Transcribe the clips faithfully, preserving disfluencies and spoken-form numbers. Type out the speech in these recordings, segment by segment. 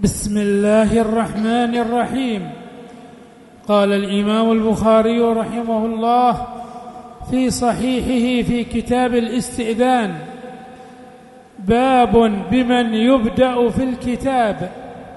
بسم الله الرحمن الرحيم. قال الإمام البخاري رحمه الله في صحيحه في كتاب الاستئذان: باب بمن يبدأ في الكتاب.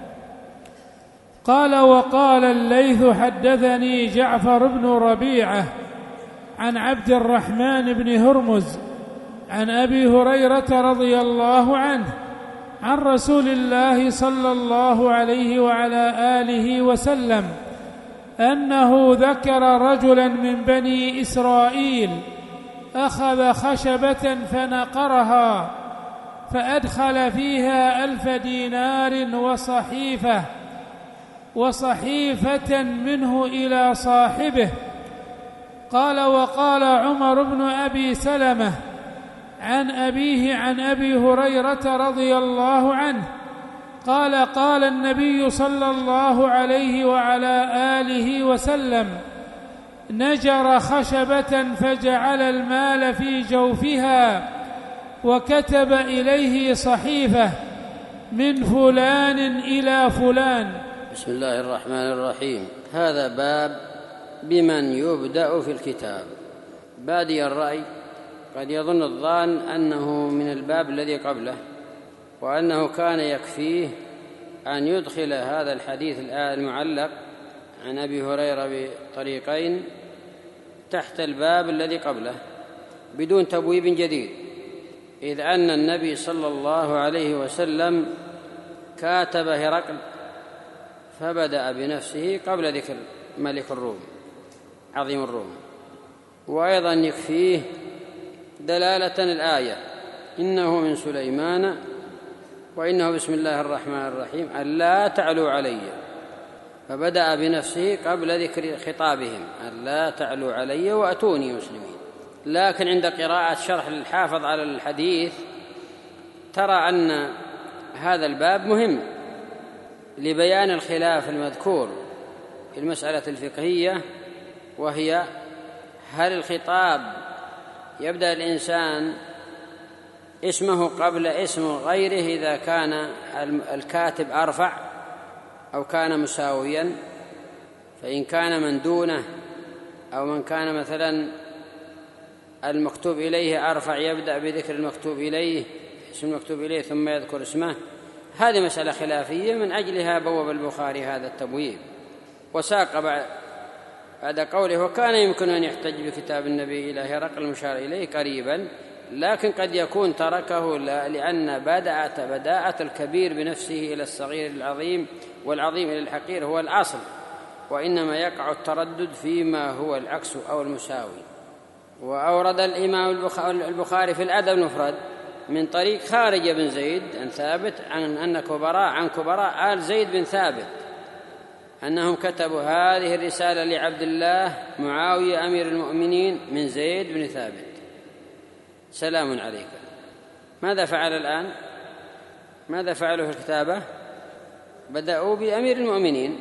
قال: وقال الليث حدثني جعفر بن ربيعة عن عبد الرحمن بن هرمز عن أبي هريرة رضي الله عنه عن رسول الله صلى الله عليه وعلى آله وسلم أنه ذكر رجلا من بني إسرائيل أخذ خشبة فنقرها فأدخل فيها ألف دينار وصحيفة وصحيفة منه إلى صاحبه. قال: وقال عمر بن أبي سلمة عن أبيه عن أبي هريرة رضي الله عنه قال: قال النبي صلى الله عليه وعلى آله وسلم: نجر خشبة فجعل المال في جوفها وكتب إليه صحيفة: من فلان إلى فلان. بسم الله الرحمن الرحيم. هذا باب بمن يبدأ في الكتاب. بادي الرأي قد يظن الظان أنه من الباب الذي قبله، وأنه كان يكفيه أن يدخل هذا الحديث المعلق عن أبي هريرة بطريقين تحت الباب الذي قبله بدون تبويب جديد، إذ أن النبي صلى الله عليه وسلم كاتب هرقل فبدأ بنفسه قبل ذكر ملك الروم عظيم الروم. وأيضا يكفيه دلالة الآية: إنه من سليمان وإنه بسم الله الرحمن الرحيم ألا تعلوا علي، فبدأ بنفسه قبل ذكر خطابهم: ألا تعلوا علي وأتوني مسلمين. لكن عند قراءة شرح للحافظ على الحديث ترى أن هذا الباب مهم لبيان الخلاف المذكور في المسألة الفقهية، وهي: هل الخطاب يبدأ الإنسان اسمه قبل اسم غيره إذا كان الكاتب أرفع أو كان مساويا؟ فإن كان من دونه أو من كان مثلا المكتوب إليه أرفع يبدأ بذكر المكتوب إليه اسم المكتوب إليه ثم يذكر اسمه. هذه مسألة خلافية، من أجلها بوب البخاري هذا التبويب. وساق بعد قوله: وكان يمكن أن يحتج بكتاب النبي إلى هرقل المشار إليه قريبا، لكن قد يكون تركه لأن بدأت بداءة الكبير بنفسه إلى الصغير العظيم والعظيم إلى الحقير هو الأصل، وإنما يقع التردد فيما هو العكس أو المساوي. وأورد الإمام البخاري في الأدب المفرد من طريق خارج بن زيد عن ثابت عن أن كبراء عن كبراء آل زيد بن ثابت أنهم كتبوا هذه الرسالة لعبد الله معاوية أمير المؤمنين من زيد بن ثابت: سلام عليك. ماذا فعل الآن؟ ماذا فعلوا في الكتابة؟ بدأوا بأمير المؤمنين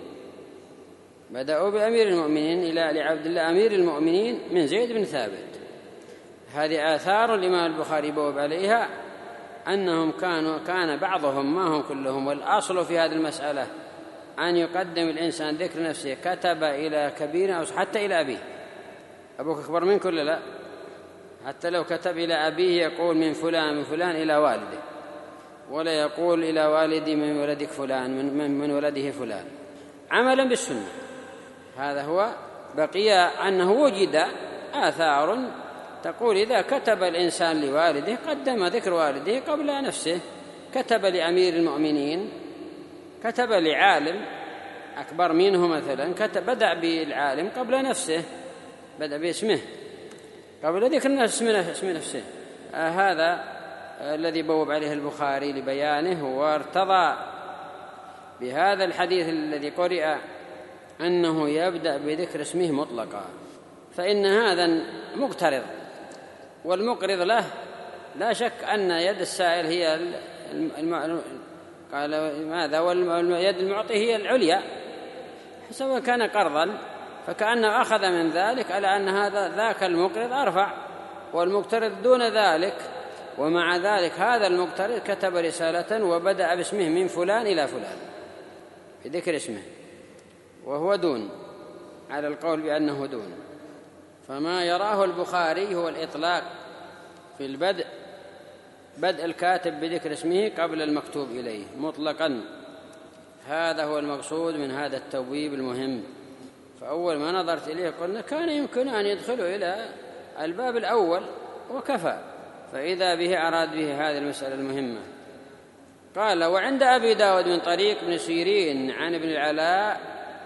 بدأوا بأمير المؤمنين إلى لعبد الله أمير المؤمنين من زيد بن ثابت. هذه آثار الإمام البخاري بوب عليها أنهم كانوا كان بعضهم ما هم كلهم، والأصل في هذه المسألة أن يقدم الإنسان ذكر نفسه كتب إلى كبير أو حتى إلى أبيه. أبوك أكبر منك ولا لا؟ حتى لو كتب إلى أبيه يقول من فلان من فلان إلى والده، ولا يقول إلى والدي من ولدك فلان من, من, من ولده فلان، عملا بالسنة. هذا هو. بقي أنه وجد آثار تقول إذا كتب الإنسان لوالده قدم ذكر والده قبل نفسه. كتب لأمير المؤمنين، كتب لعالم أكبر منه مثلا، كتب بدأ بالعالم قبل نفسه، بدأ باسمه قبل ذكر اسم نفسه. آه هذا آه الذي بوب عليه البخاري لبيانه، وارتضى بهذا الحديث الذي قرئ أنه يبدأ بذكر اسمه مطلقا، فإن هذا مقترض، والمقرض له لا شك أن يد السائل هي الم... قال ماذا؟ واليد المعطي هي العليا، سواء كان قرضا فكأنه أخذ من ذلك على أن هذا ذاك المقرض أرفع، والمقترض دون ذلك ومع ذلك هذا المقترض كتب رسالة وبدأ باسمه من فلان إلى فلان في ذكر اسمه، وهو دون، على القول بأنه دون. فما يراه البخاري هو الإطلاق في البدء، بدء الكاتب بذكر اسمه قبل المكتوب إليه مطلقا. هذا هو المقصود من هذا التبويب المهم. فأول ما نظرت إليه قلنا كان يمكن أن يدخلوا إلى الباب الأول وكفى، فإذا به أراد به هذه المسألة المهمة. قال: وعند أبي داود من طريق ابن سيرين عن ابن العلاء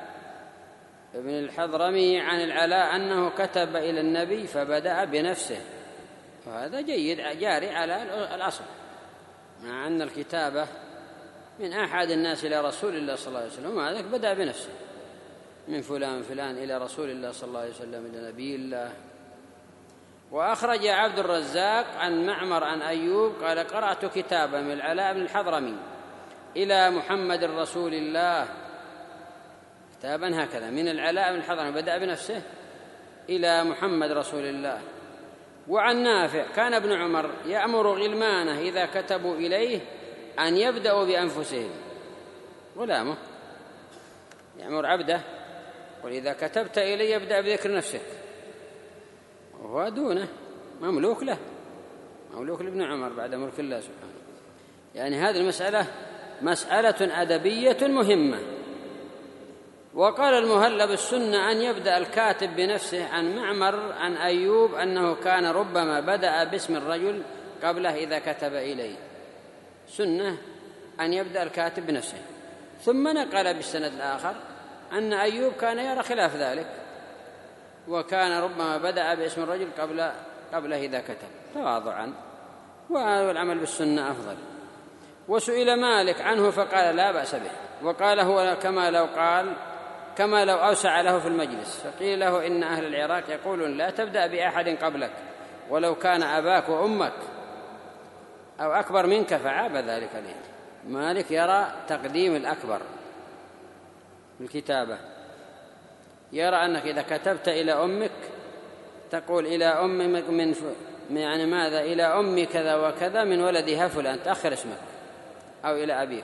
ابن الحضرمي عن العلاء أنه كتب إلى النبي فبدأ بنفسه، وهذا جيد جاري على الأصل، مع أن الكتابة من أحد الناس إلى رسول الله صلى الله عليه وسلم، ومع ذلك بدأ بنفسه، من فلان فلان إلى رسول الله صلى الله عليه وسلم إلى نبي الله. وأخرج عبد الرزاق عن معمر عن أيوب قال: قرأت كتابا من العلاء بن الحضرمي إلى محمد رسول الله، كتابا هكذا من العلاء بن الحضرمي بدأ بنفسه إلى محمد رسول الله. وعن نافع كان ابن عمر يأمر غلمانه إذا كتبوا إليه أن يبدأوا بأنفسهم، غلامه يأمر عبده وإذا كتبت إليه يبدأ بذكر نفسك، وهو دونه مملوك له، مملوك لابن عمر بعد ملك الله سبحانه. يعني هذه المسألة مسألة أدبية مهمة. وقال المهلب: السنة أن يبدأ الكاتب بنفسه. عن معمر عن أيوب أنه كان ربما بدأ باسم الرجل قبله إذا كتب إليه، سنة أن يبدأ الكاتب بنفسه. ثم نقل بالسند الآخر أن أيوب كان يرى خلاف ذلك، وكان ربما بدأ باسم الرجل قبل قبله إذا كتب تواضعا، والعمل بالسنة أفضل. وسئل مالك عنه فقال: لا بأس به، وقال هو كما لو قال كما لو أوسع له في المجلس. فقيل له: إن أهل العراق يقولون لا تبدأ بأحد قبلك ولو كان أباك وأمك أو أكبر منك، فعاب ذلك لي. مالك يرى تقديم الأكبر بالكتابة، يرى أنك إذا كتبت إلى أمك تقول إلى أمك من ف... يعني ماذا إلى أم كذا وكذا من ولدها فلان، تأخر اسمك، أو إلى أبيك.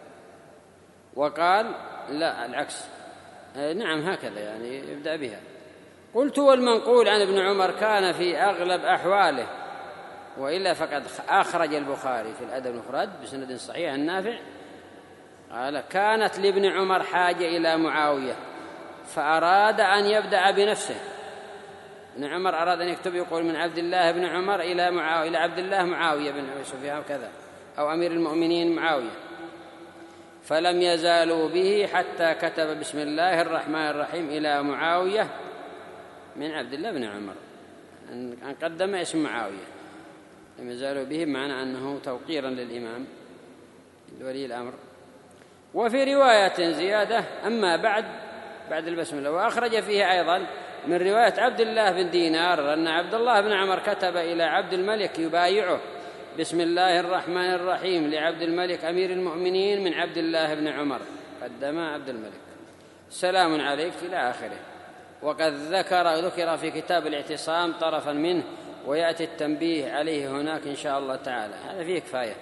وقال لا العكس، نعم هكذا يعني يبدأ بها. قلت: والمنقول عن ابن عمر كان في أغلب أحواله، وإلا فقد أخرج البخاري في الأدب المفرد بسند صحيح النافع قال: كانت لابن عمر حاجة إلى معاوية فأراد أن يبدأ بنفسه. ابن عمر أراد أن يكتب يقول من عبد الله بن عمر إلى معاوية إلى عبد الله معاوية بن أبي سفيان وكذا، أو أمير المؤمنين معاوية، فلم يزالوا به حتى كتب بسم الله الرحمن الرحيم إلى معاوية من عبد الله بن عمر، أن قدم اسم معاوية. لم يزالوا به معنى أنه توقيرا للإمام ولي الأمر. وفي رواية زيادة: أما بعد بعد البسملة. وأخرج فيه أيضا من رواية عبد الله بن دينار أن عبد الله بن عمر كتب إلى عبد الملك يبايعه بسم الله الرحمن الرحيم لعبد الملك أمير المؤمنين من عبد الله بن عمر، قدم عبد الملك، سلام عليك إلى آخره. وقد ذكر ذكر في كتاب الاعتصام طرفا منه، ويأتي التنبيه عليه هناك إن شاء الله تعالى. هذا فيه كفاية،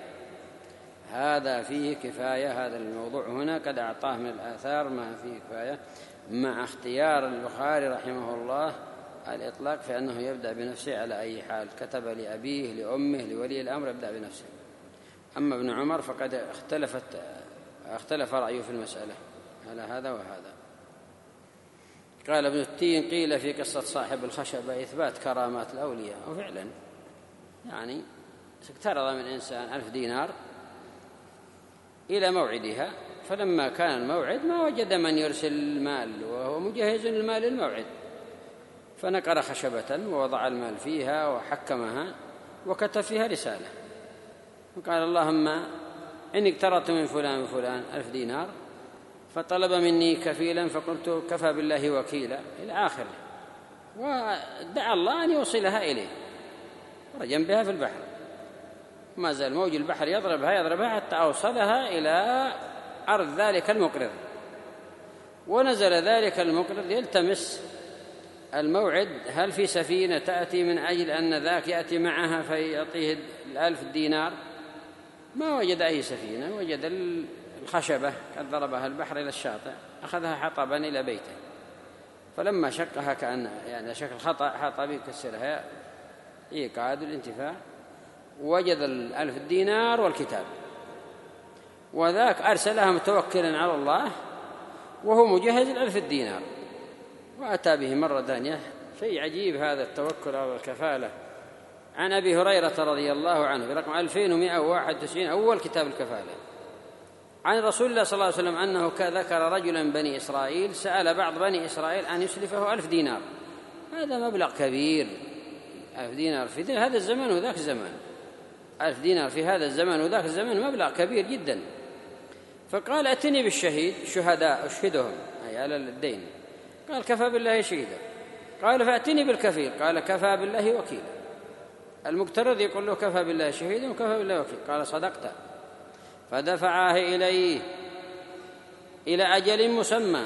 هذا فيه كفاية، هذا الموضوع هنا قد أعطاه من الآثار ما فيه كفاية، مع اختيار البخاري رحمه الله الإطلاق في أنه يبدأ بنفسه على أي حال، كتب لأبيه لأمه لولي الأمر يبدأ بنفسه. أما ابن عمر فقد اختلفت اختلف رأيه في المسألة على هذا وهذا. قال ابن التين: قيل في قصة صاحب الخشبة إثبات كرامات الأولياء، وفعلا يعني اقترض من إنسان ألف دينار إلى موعدها، فلما كان الموعد ما وجد من يرسل المال وهو مجهز المال للموعد، فنقر خشبة ووضع المال فيها وحكمها وكتب فيها رسالة وقال: اللهم إني اقترضت من فلان وفلان ألف دينار فطلب مني كفيلا فقلت كفى بالله وكيلا إلى آخره، ودعا الله أن يوصلها إليه، ورجم بها في البحر، ما زال موج البحر يضربها يضربها حتى أوصلها إلى أرض ذلك المقرض. ونزل ذلك المقرض يلتمس الموعد هل في سفينة تأتي من أجل أن ذاك يأتي معها فيعطيه الألف دينار؟ ما وجد أي سفينة، وجد الخشبة قد ضربها البحر إلى الشاطئ، أخذها حطبا إلى بيته، فلما شقها كأن يعني شكل خطأ حطب يكسرها إيقاد الانتفاع، وجد الألف دينار والكتاب، وذاك أرسلها متوكلا على الله وهو مجهز الألف دينار، وأتى به مرة ثانية. شيء عجيب هذا التوكل على الكفالة. عن أبي هريرة رضي الله عنه برقم ألفين ومئة وواحد وتسعين أول كتاب الكفالة، عن رسول الله صلى الله عليه وسلم أنه ذكر رجلا بني إسرائيل سأل بعض بني إسرائيل أن يسلفه ألف دينار. هذا مبلغ كبير، ألف دينار في هذا الزمن وذاك الزمن، ألف دينار في هذا الزمن وذاك الزمن مبلغ كبير جدا. فقال أتني بالشهيد شهداء أشهدهم أي على الدين. قال كفى بالله شهيدا. قال فأتني بالكفيل. قال كفى بالله وكيلا. المقترض يقول له كفى بالله شهيدا وكفى بالله وكيلا. قال صدقت. فدفعاه إليه إلى أجل مسمى،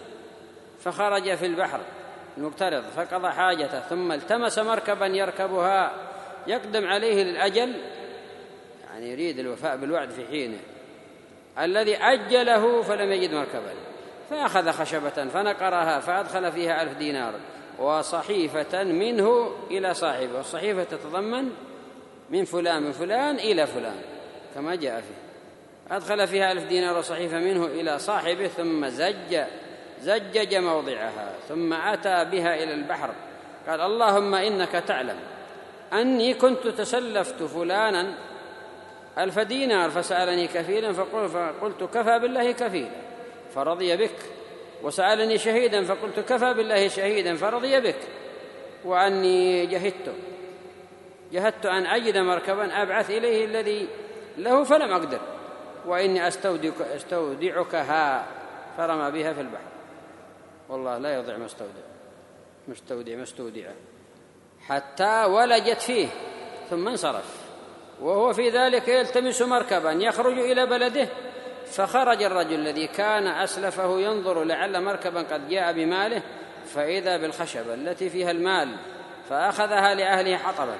فخرج في البحر المقترض فقضى حاجته، ثم التمس مركبا يركبها يقدم عليه للأجل، يعني يريد الوفاء بالوعد في حينه الذي أجله، فلم يجد مركبا، فأخذ خشبة فنقرها فأدخل فيها ألف دينار وصحيفة منه إلى صاحبه، والصحيفة تتضمن من فلان من فلان إلى فلان كما جاء فيه. أدخل فيها ألف دينار وصحيفة منه إلى صاحبه، ثم زج زجج موضعها، ثم أتى بها إلى البحر. قال اللهم إنك تعلم أني كنت تسلفت فلانا ألف دينار فسألني كفيلا فقلت كفى بالله كفيلا فرضي بك، وسألني شهيدا فقلت كفى بالله شهيدا فرضي بك، وأني جهدت جهدت أن أجد مركبا أبعث إليه الذي له فلم أقدر، وإني أستودعك أستودعكها، فرمى بها في البحر. والله لا يضيع مستودع مستودع مستودعه حتى ولجت فيه، ثم انصرف وهو في ذلك يلتمس مركبا يخرج إلى بلده. فخرج الرجل الذي كان أسلفه ينظر لعل مركبا قد جاء بماله، فإذا بالخشبة التي فيها المال، فأخذها لأهله حطبا.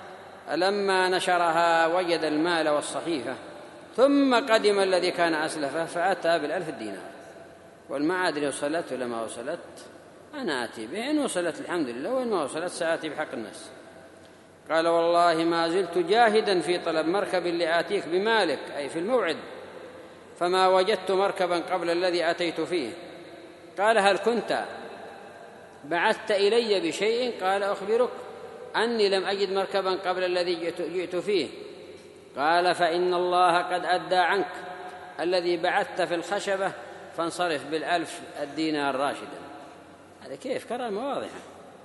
لما نشرها وجد المال والصحيفة، ثم قدم الذي كان أسلفه فأتى بالألف الدينار. والما أدري وصلت ولا ما وصلت، أنا آتي به، إن وصلت الحمد لله، وإن ما وصلت سآتي بحق الناس. قال والله ما زلت جاهدا في طلب مركب لآتيك بمالك، أي في الموعد، فما وجدت مركبا قبل الذي أتيت فيه. قال هل كنت بعثت إلي بشيء؟ قال أخبرك أني لم أجد مركبا قبل الذي جئت فيه. قال فإن الله قد أدى عنك الذي بعثت في الخشبة، فانصرف بالألف الدينار راشدا. هذا كيف كرامة واضحة،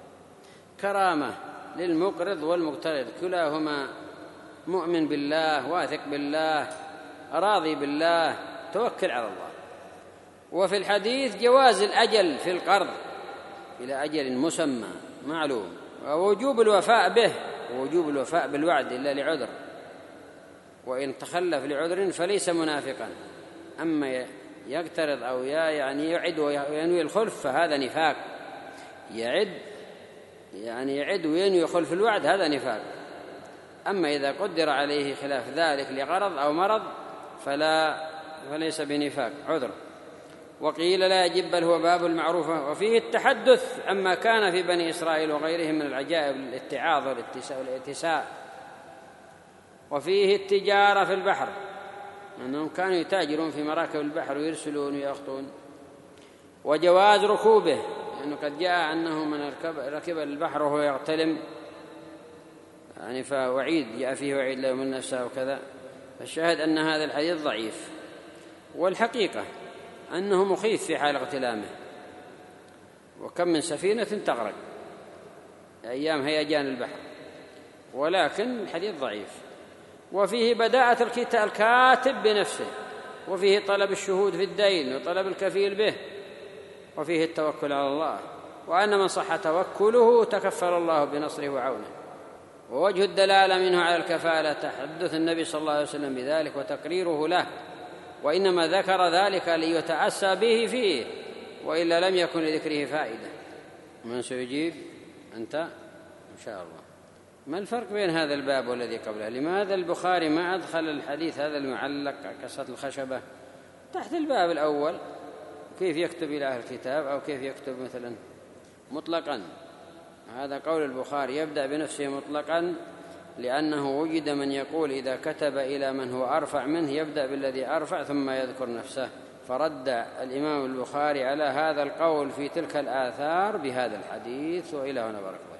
كرامة للمقرض والمقترض، كلاهما مؤمن بالله، واثق بالله، راضي بالله، توكل على الله. وفي الحديث جواز الأجل في القرض إلى أجل مسمى معلوم، ووجوب الوفاء به، ووجوب الوفاء بالوعد إلا لعذر، وإن تخلف لعذر فليس منافقا. أما يقترض أو يعني يعد وينوي الخلف فهذا نفاق، يعد يعني يعد وينوي خلف الوعد هذا نفاق. أما إذا قدر عليه خلاف ذلك لغرض أو مرض فلا فليس بنفاق، عذر. وقيل لا يجب بل هو باب المعروفة. وفيه التحدث عما كان في بني إسرائيل وغيرهم من العجائب الاتعاظ والاتساء. وفيه التجارة في البحر، أنهم كانوا يتاجرون في مراكب البحر ويرسلون ويأخطون. وجواز ركوبه، لأنه قد جاء أنه من ركب البحر وهو يغتلم، يعني فوعيد جاء فيه وعيد لا يمن نفسه وكذا. فالشاهد أن هذا الحديث ضعيف، والحقيقة أنه مخيف في حال اغتلامه، وكم من سفينة تغرق أيام هيجان البحر، ولكن الحديث ضعيف. وفيه بداءة الكاتب بنفسه، وفيه طلب الشهود في الدين وطلب الكفيل به، وفيه التوكل على الله، وأن من صح توكله تكفل الله بنصره وعونه. ووجه الدلالة منه على الكفالة تحدث النبي صلى الله عليه وسلم بذلك وتقريره له، وإنما ذكر ذلك ليتأسى به فيه، وإلا لم يكن لذكره فائدة. من سيجيب؟ أنت إن شاء الله. ما الفرق بين هذا الباب والذي قبله؟ لماذا البخاري ما أدخل الحديث هذا المعلق كسرة الخشبة تحت الباب الأول؟ كيف يكتب إلى أهل الكتاب، أو كيف يكتب مثلا مطلقا؟ هذا قول البخاري، يبدأ بنفسه مطلقا، لأنه وجد من يقول إذا كتب إلى من هو أرفع منه يبدأ بالذي أرفع ثم يذكر نفسه، فرد الإمام البخاري على هذا القول في تلك الآثار بهذا الحديث. وإلى هنا بارك الله.